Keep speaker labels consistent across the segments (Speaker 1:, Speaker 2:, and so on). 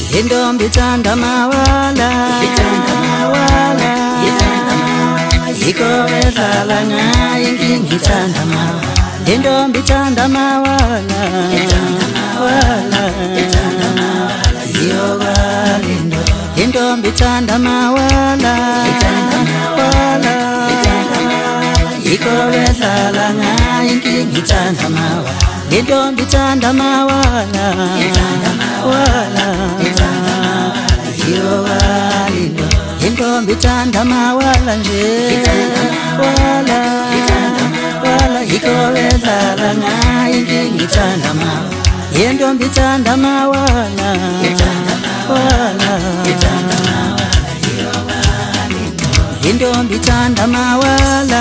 Speaker 1: intombi ithanda mawala yiko edlala ngayo inkinga ithanda mawala intombi ithanda mawala yiyokalindo intombi ithanda mawala yiko edlala ngayo inkinga ithanda mawala intombi ithanda mawala yiyokalindo intombi ithanda mawala nje wala yiko edlala ngayo inkinga ithanda mawala intombi ithanda mawala intombi ithanda mawala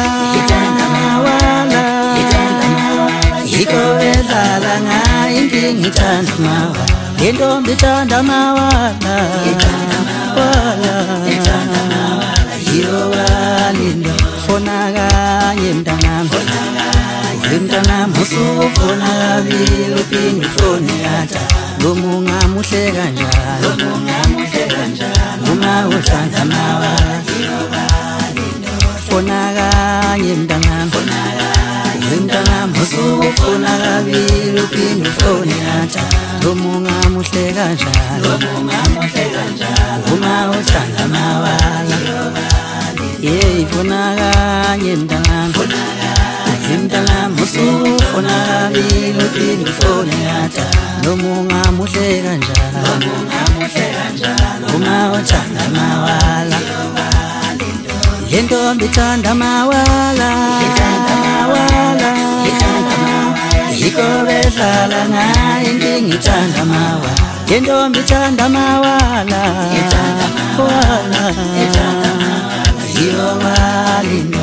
Speaker 1: yiko edlala ngayo inkinga ithanda mawala intombi ithanda mawala yiyokalindo fona kanye mntanami usufona kabili uphinde ufone kathathu ngomunga muhle kanjalo uma uthanda mawala fona kanye mntanami usufona kabili uphinde ufone kathathu ngomunga muhle kanjalo uma uthanda mawala fona kanye mntanami usufona kabili uphinde ufone kathathu ngomunga muhle kanjalo uma uthanda mawala intombi ithanda mawala yiko edlala ngayo inkinga ithanda mawala intombi ithanda mawala yiyokalindo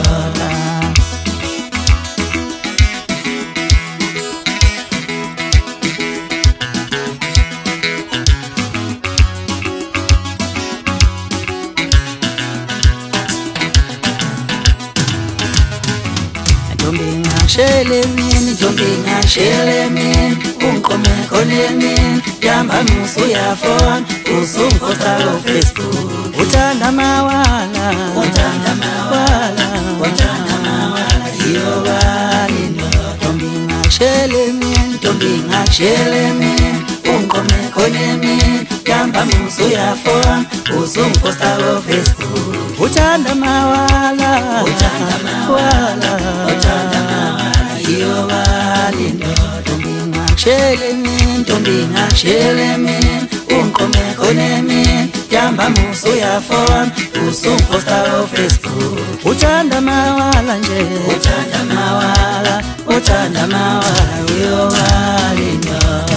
Speaker 1: Ntombi ngashele mina unqome khona mina yamba musu uyafona usungiphosta ku Facebook uthanda mawala yiyokalindo ntombi ngashele mina unqome khona mina yamba musu uyafona usungiphosta ku Facebook uthanda mawala yiyokalindo ntombi ngashele mina unqome khona mina yamba musu uyafona usungiphosta ku Facebook uthanda mawala nje uthanda mawala yiyokalindo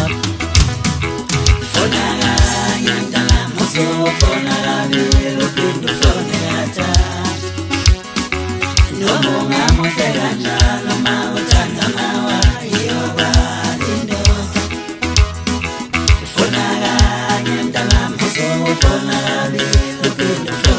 Speaker 1: fona kanye mntanami usufona kabili uphinde ufone kathathu ngomunga muhle kanjalo uma uthanda mawala yiyokalindo fona kanye mntanami usufona kabili uphinde ufone